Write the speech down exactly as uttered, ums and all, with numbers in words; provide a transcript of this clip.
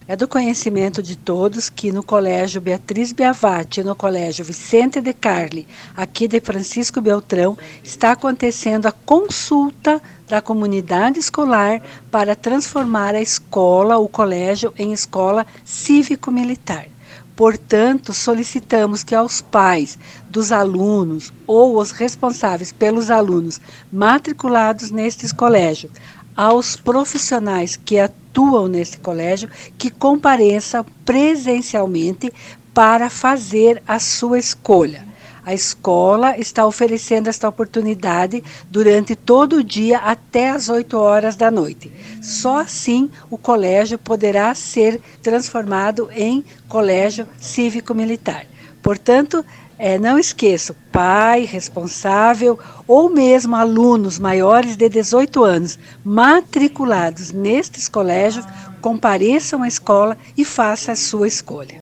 É do conhecimento de todos que no Colégio Beatriz Beavati e no Colégio Vicente de Carli, aqui de Francisco Beltrão, está acontecendo a consulta da comunidade escolar para transformar a escola, o colégio, em escola cívico-militar. Portanto, solicitamos que aos pais dos alunos ou os responsáveis pelos alunos matriculados nestes colégios, aos profissionais que atuam nesse colégio, que compareçam presencialmente para fazer a sua escolha. A escola está oferecendo esta oportunidade durante todo o dia até às oito horas da noite. Só assim o colégio poderá ser transformado em colégio cívico-militar. Portanto, É, não esqueça, pai, responsável ou mesmo alunos maiores de dezoito anos matriculados nestes colégios, compareçam à escola e façam a sua escolha.